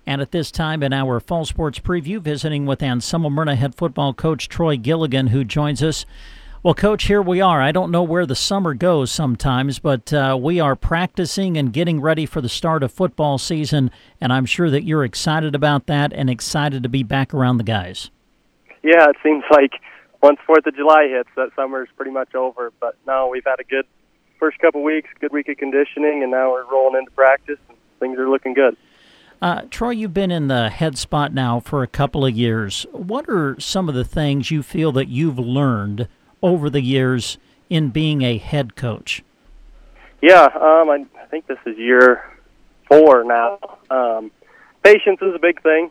And at this time in our fall sports preview, visiting with Anselmo Myrna head football coach Troy Gilligan, who joins us. Well, Coach, here we are. I don't know where the summer goes sometimes, but we are practicing and getting ready for the start of football season, and I'm sure that you're excited about that and excited to be back around the guys. Yeah, it seems like once 4th of July hits, that summer is pretty much over. But no, we've had a good first couple weeks, good week of conditioning, and now we're rolling into practice, and things are looking good. Troy, you've been in the head spot now for a couple of years. What are some of the things you feel that you've learned over the years in being a head coach? Yeah, I think this is year 4 now. Patience is a big thing.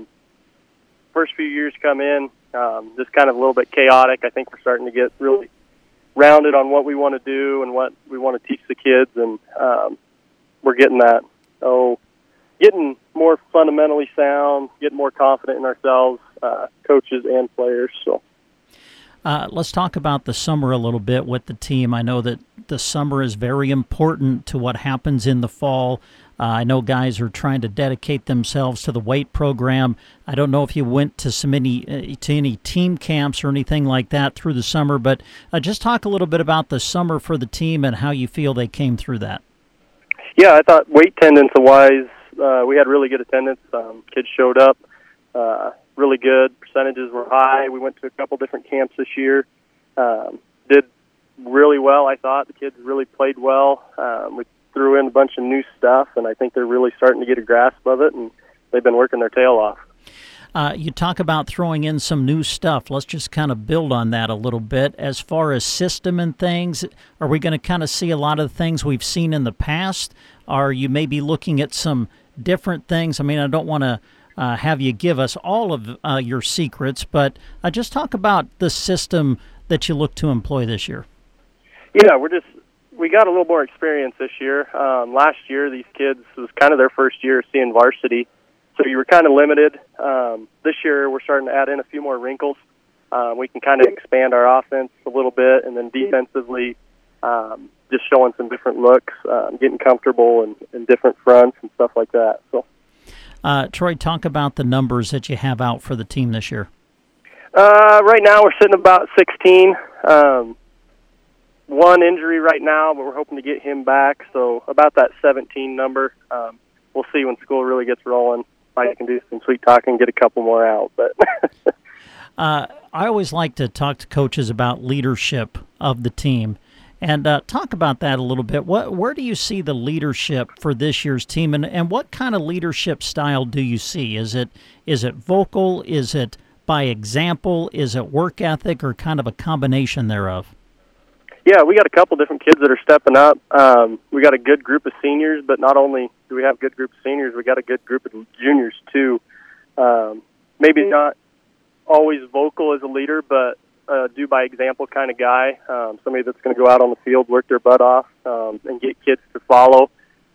First few years come in, just kind of a little bit chaotic. I think we're starting to get really rounded on what we want to do and what we want to teach the kids, and we're getting that. So getting more fundamentally sound, getting more confident in ourselves, coaches and players. So let's talk about the summer a little bit with the team. I know that the summer is very important to what happens in the fall. I know guys are trying to dedicate themselves to the weight program. I don't know if you went to any team camps or anything like that through the summer, but just talk a little bit about the summer for the team and how you feel they came through that. Yeah, I thought weight attendance-wise, we had really good attendance. Kids showed up really good. Percentages were high. We went to a couple different camps this year. Did really well, I thought. The kids really played well. We threw in a bunch of new stuff, and I think they're really starting to get a grasp of it, and they've been working their tail off. You talk about throwing in some new stuff. Let's just kind of build on that a little bit. As far as system and things, are we going to kind of see a lot of the things we've seen in the past? Are you maybe looking at some different things? I mean, I don't want to have you give us all of your secrets, but just talk about the system that you look to employ this year. Yeah, we got a little more experience this year. Last year, these kids, it was kind of their first year seeing varsity, so you were kind of limited. This year, we're starting to add in a few more wrinkles. We can kind of expand our offense a little bit, and then defensively, just showing some different looks, getting comfortable in different fronts and stuff like that. So, Troy, talk about the numbers that you have out for the team this year. Right now, we're sitting about 16. One injury right now, but we're hoping to get him back. So about that 17 number. We'll see when school really gets rolling. I can do some sweet talking and get a couple more out. But I always like to talk to coaches about leadership of the team. And talk about that a little bit. Where do you see the leadership for this year's team, and what kind of leadership style do you see? Is it vocal? Is it by example? Is it work ethic, or kind of a combination thereof? Yeah, we got a couple different kids that are stepping up. We got a good group of seniors, but not only do we have a good group of seniors, we got a good group of juniors too. Maybe not always vocal as a leader, but do by example kind of guy. Somebody that's going to go out on the field, work their butt off, and get kids to follow,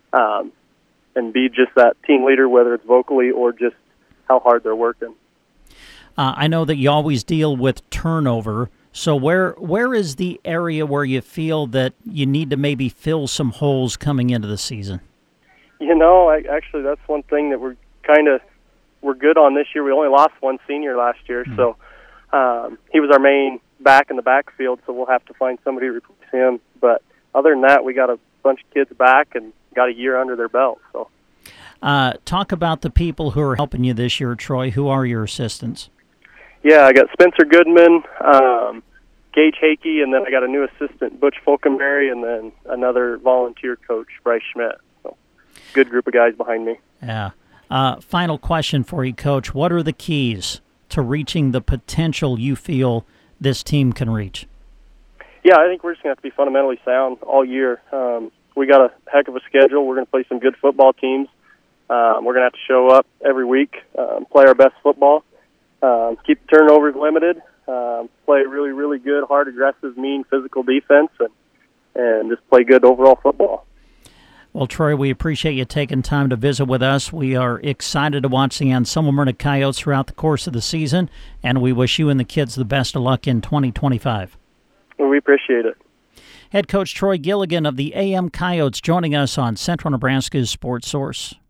and be just that team leader, whether it's vocally or just how hard they're working. I know that you always deal with turnover. So where is the area where you feel that you need to maybe fill some holes coming into the season? You know, actually that's one thing that we're good on this year. We only lost one senior last year, so he was our main back in the backfield, so we'll have to find somebody to replace him. But other than that, we got a bunch of kids back and got a year under their belt. So, talk about the people who are helping you this year, Troy. Who are your assistants? Yeah, I got Spencer Goodman, Gage Hakey, and then I got a new assistant, Butch Fulkenberry, and then another volunteer coach, Bryce Schmidt. So, good group of guys behind me. Yeah. Final question for you, Coach. What are the keys to reaching the potential you feel this team can reach? Yeah, I think we're just going to have to be fundamentally sound all year. We got a heck of a schedule. We're going to play some good football teams. We're going to have to show up every week, play our best football. Keep the turnovers limited, play really, really good, hard, aggressive, mean, physical defense, and just play good overall football. Well, Troy, we appreciate you taking time to visit with us. We are excited to watch the Anselmo Myrna Coyotes throughout the course of the season, and we wish you and the kids the best of luck in 2025. Well, we appreciate it. Head coach Troy Gilligan of the AM Coyotes joining us on Central Nebraska's Sports Source.